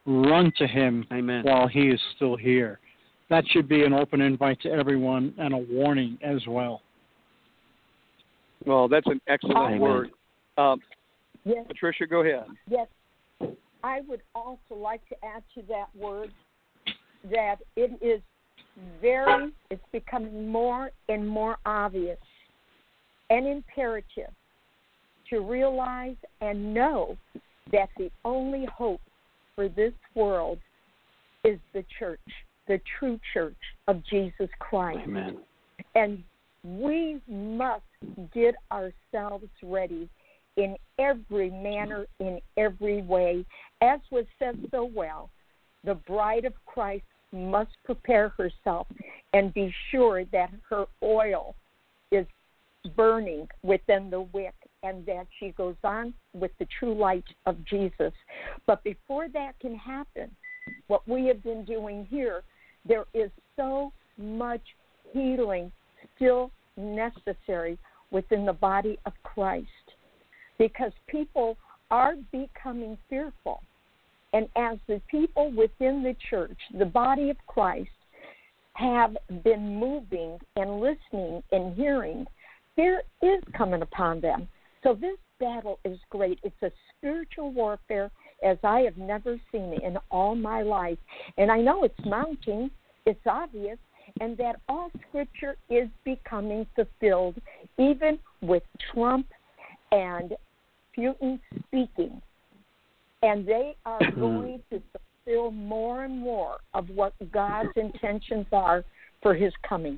run to him Amen. while he is still here. That should be an open invite to everyone and a warning as well. Well, that's an excellent Amen. word. Yes, Patricia, go ahead. yes. I would also like to add to that word that it's becoming more and more obvious and imperative to realize and know that the only hope for this world is the church, the true church of Jesus Christ. Amen. And we must get ourselves ready in every manner, in every way. As was said so well, the bride of Christ must prepare herself and be sure that her oil is burning within the wick and that she goes on with the true light of Jesus. But before that can happen, what we have been doing here, there is so much healing still necessary within the body of Christ, because people are becoming fearful. And as the people within the church, the body of Christ, have been moving and listening and hearing, fear is coming upon them. So this battle is great. It's a spiritual warfare as I have never seen it in all my life. And I know it's mounting, it's obvious, and that all Scripture is becoming fulfilled, even with Trump and Putin speaking. And they are going to fulfill more and more of what God's intentions are for his coming.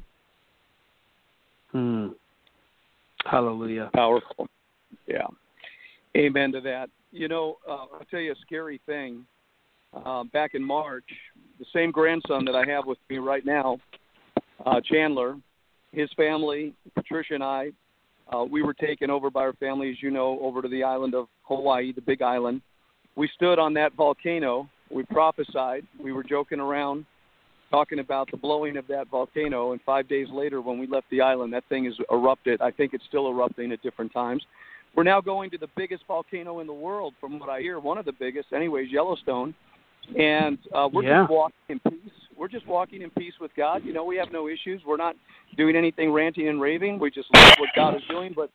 Hallelujah. Powerful. Yeah. Amen to that. You know, I'll tell you a scary thing. Back in March, the same grandson that I have with me right now, Chandler, his family, Patricia and I, we were taken over by our family, as you know, over to the island of Hawaii, the big island. We stood on that volcano. We prophesied. We were joking around, talking about the blowing of that volcano. And 5 days later, when we left the island, that thing has erupted. I think it's still erupting at different times. We're now going to the biggest volcano in the world, from what I hear, one of the biggest, anyways, Yellowstone. And we're just walking in peace. We're just walking in peace with God. You know, we have no issues. We're not doing anything ranting and raving. We just love what God is doing. But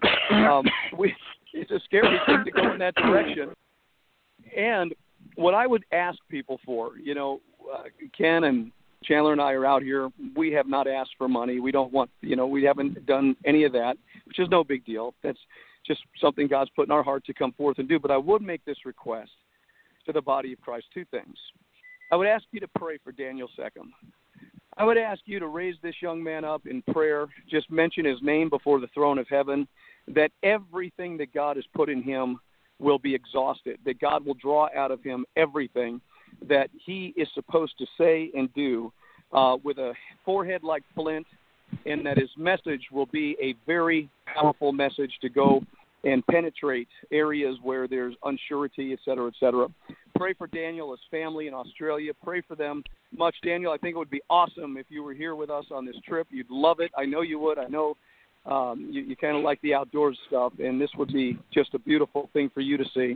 it's a scary thing to go in that direction. And what I would ask people for, you know, Ken and Chandler and I are out here. We have not asked for money. We don't want, you know, we haven't done any of that, which is no big deal. That's just something God's put in our heart to come forth and do. But I would make this request to the body of Christ: two things. I would ask you to pray for Daniel Seckham. I would ask you to raise this young man up in prayer, just mention his name before the throne of heaven, that everything that God has put in him will be exhausted, that God will draw out of him everything that he is supposed to say and do with a forehead like flint, and that his message will be a very powerful message to go and penetrate areas where there's unsurety, et cetera, et cetera. Pray for Daniel, his family in Australia. Pray for them much. Daniel, I think it would be awesome if you were here with us on this trip. You'd love it. I know you would. I know you kind of like the outdoors stuff, and this would be just a beautiful thing for you to see.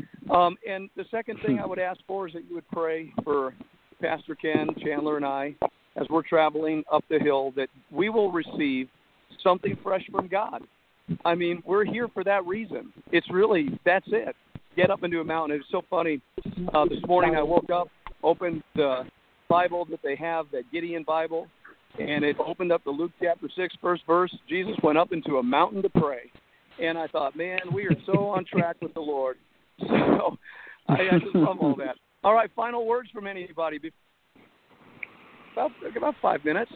And the second thing I would ask for is that you would pray for Pastor Ken, Chandler, and I, as we're traveling up the hill, that we will receive something fresh from God. I mean, we're here for that reason. It's really, that's it. Get up into a mountain. It's so funny. This morning I woke up, opened the Bible that they have, that Gideon Bible, and it opened up to Luke chapter 6, first verse. Jesus went up into a mountain to pray. And I thought, man, we are so on track with the Lord. So I just love all that. All right, final words from anybody. About 5 minutes.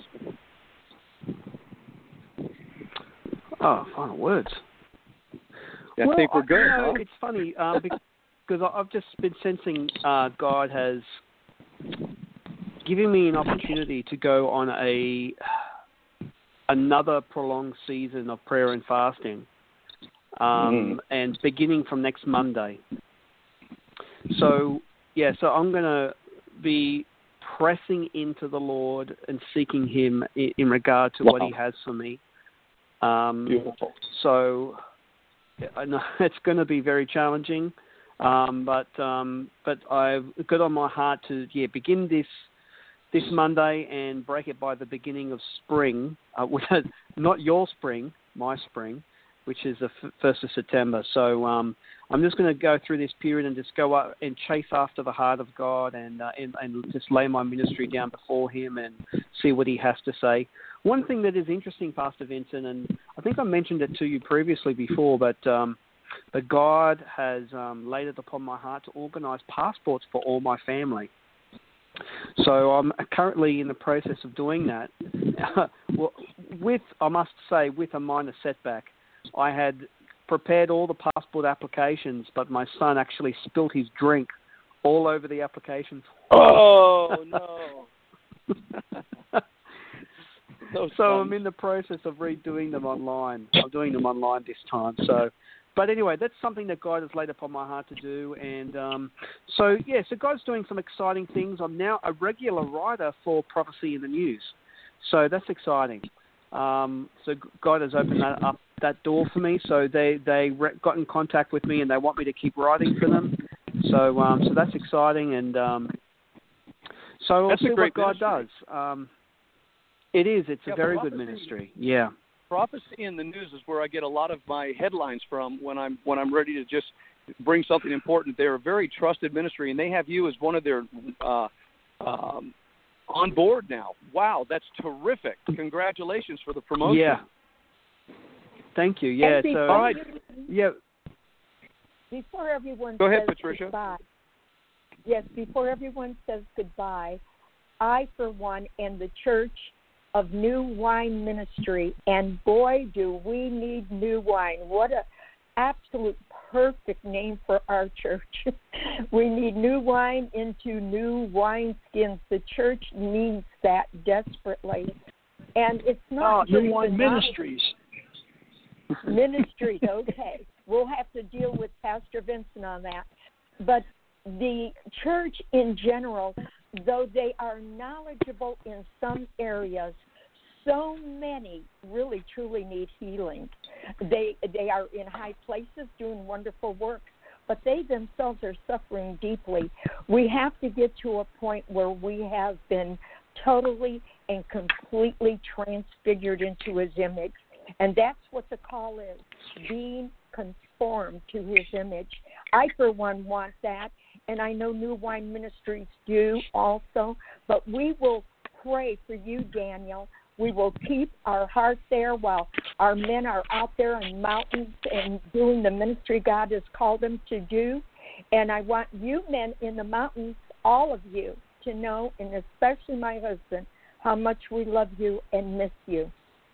Oh, final words. I think we're good. Huh? It's funny because I've just been sensing God has given me an opportunity to go on another prolonged season of prayer and fasting, and beginning from next Monday. So I'm going to be pressing into the Lord and seeking Him in regard to what He has for me. Beautiful. So I know it's going to be very challenging, But I've got on my heart to begin this Monday and break it by the beginning of spring, not your spring, my spring, which is the 1st of September. So I'm just going to go through this period and just go up and chase after the heart of God and just lay my ministry down before Him and see what He has to say. One thing that is interesting, Pastor Vincent, and I think I mentioned it to you previously before, but God has laid it upon my heart to organise passports for all my family. So I'm currently in the process of doing that. I must say, with a minor setback. I had prepared all the passport applications, but my son actually spilt his drink all over the applications. Oh, no. So I'm in the process of redoing them online. I'm doing them online this time. But anyway, that's something that God has laid upon my heart to do. And so God's doing some exciting things. I'm now a regular writer for Prophecy in the News. So that's exciting. So God has opened that door for me. So they got in contact with me and they want me to keep writing for them. So that's exciting. And so we'll see what God does. It is. It's a very good ministry. Yeah. Prophecy in the News is where I get a lot of my headlines from when I'm ready to just bring something important. They're a very trusted ministry, and they have you as one of their on board now. Wow, that's terrific! Congratulations for the promotion. Yeah. Thank you. Yeah. Before everyone go ahead, says Patricia. Goodbye, yes, before everyone says goodbye, I, for one, am the Church of New Wine Ministry, and boy, do we need new wine. What a absolute perfect name for our church. We need new wine into new wineskins. The church needs that desperately. And it's not New Wine Ministries. Ministries, okay. We'll have to deal with Pastor Vincent on that. But the church in general, though they are knowledgeable in some areas, so many really truly need healing. They are in high places doing wonderful work, but they themselves are suffering deeply. We have to get to a point where we have been totally and completely transfigured into His image, and that's what the call is, being conformed to His image. I, for one, want that, and I know New Wine Ministries do also, but we will pray for you, Daniel. We will keep our heart there while our men are out there in mountains and doing the ministry God has called them to do. And I want you men in the mountains, all of you, to know, and especially my husband, how much we love you and miss you.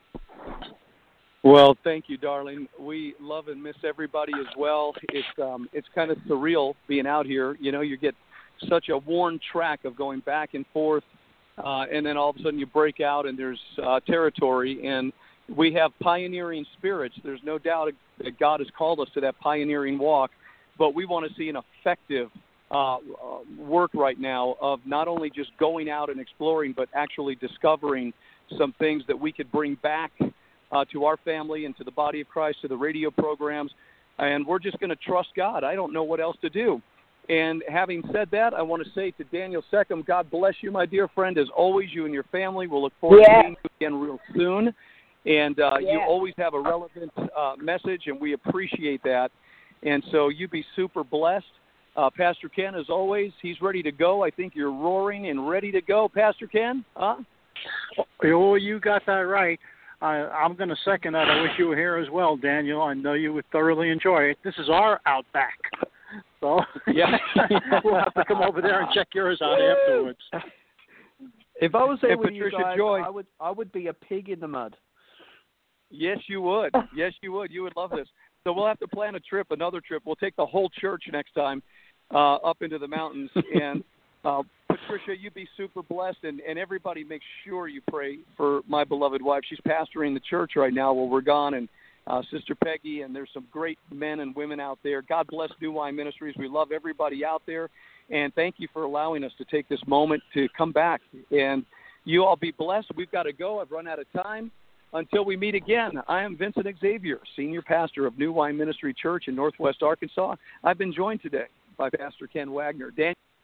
Well, thank you, darling. We love and miss everybody as well. It's kind of surreal being out here. You know, you get such a worn track of going back and forth. And then all of a sudden you break out and there's territory, and we have pioneering spirits. There's no doubt that God has called us to that pioneering walk, but we want to see an effective work right now of not only just going out and exploring, but actually discovering some things that we could bring back to our family and to the body of Christ, to the radio programs, and we're just going to trust God. I don't know what else to do. And having said that, I want to say to Daniel Seckham, God bless you, my dear friend. As always, you and your family. We'll look forward to seeing you again real soon. And you always have a relevant message, and we appreciate that. And so you be super blessed. Pastor Ken, as always, he's ready to go. I think you're roaring and ready to go. Pastor Ken? Huh? Oh, you got that right. I'm going to second that. I wish you were here as well, Daniel. I know you would thoroughly enjoy it. This is our Outback. So yeah, we'll have to come over there and check yours out afterwards. If I was there and with Patricia you guys, Joy, I would be a pig in the mud. Yes, you would. Yes, you would. You would love this. So we'll have to plan another trip. We'll take the whole church next time up into the mountains. And Patricia, you be super blessed, and everybody make sure you pray for my beloved wife. She's pastoring the church right now while we're gone, and Sister Peggy, and there's some great men and women out there. God bless New Wine Ministries. We love everybody out there, and thank you for allowing us to take this moment to come back. And you all be blessed. We've got to go. I've run out of time. Until we meet again, I am Vincent Xavier, Senior Pastor of New Wine Ministry Church in Northwest Arkansas. I've been joined today by Pastor Ken Wagner. Daniel.